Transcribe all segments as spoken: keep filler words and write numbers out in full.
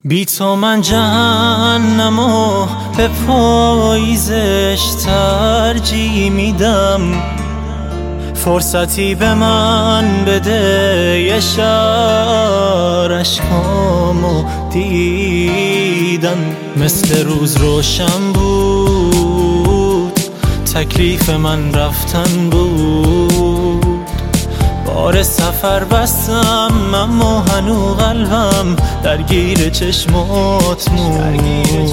بی تو من جهنمو به پاییزش ترجیح میدم. فرصتی به من بده یه شهر اشکامو دیدم. مثل روز روشن بود، تکلیف من رفتن بود. بار سفر بستم اما هنو قلبم درگیر چشمات مون.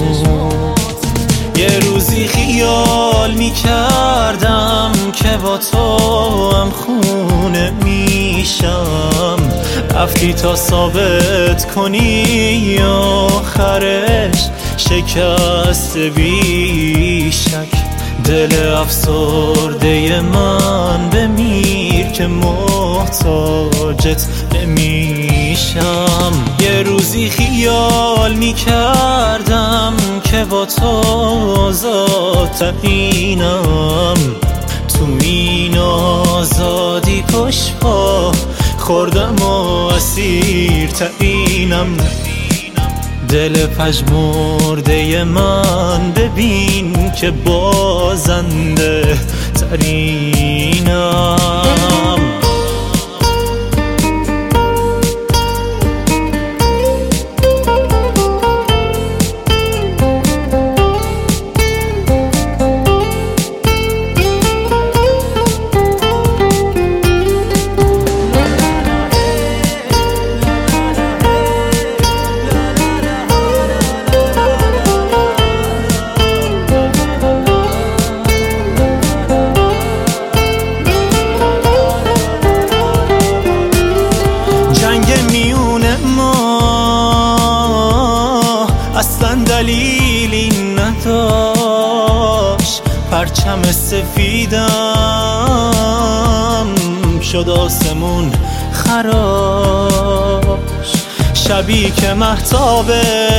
یه روزی خیال میکردم که با تو هم خونه میشم. رفتی تا ثابت کنی آخرش شکست بی شک. دل افسرده من بمیر که محتاجت نمیشم. یه روزی خیال میکردم که با تو آزادترینم. تو این آزادی پشت پا خوردم و اسیرترینم. دل پژمرده من ببین که بازنده ترینم. اصلا دلیلی نداشت، پرچم سفیدم شد آسمون خراش. شبی که مهتابش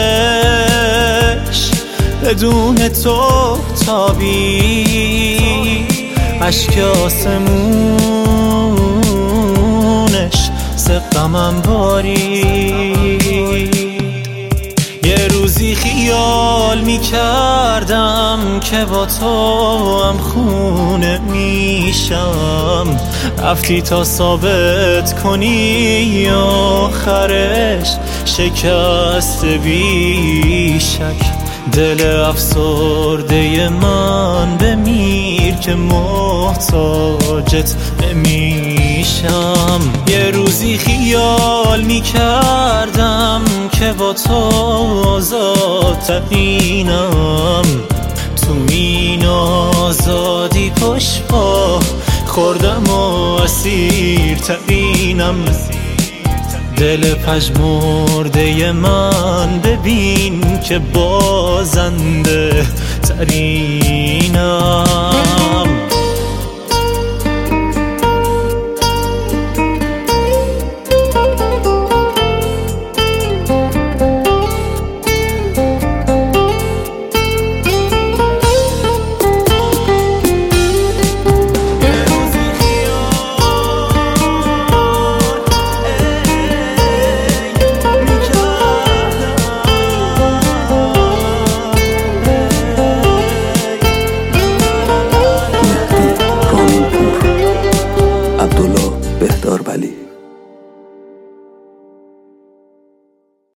بدون تو تابی، اشک آسمونش سقمم باری. یه روزی خیال میکردم که با تو هم خونه میشم. رفتی تا ثابت کنی آخرش شکست بی شک. دل افسرده من بمیر که محتاجت نمیشم. یه روزی خیال میکردم که با تو آزادترینم. تو این آزادی پشت پا خوردم و اسیرترینم. دل پژمرده من ببین که بازنده ترینم.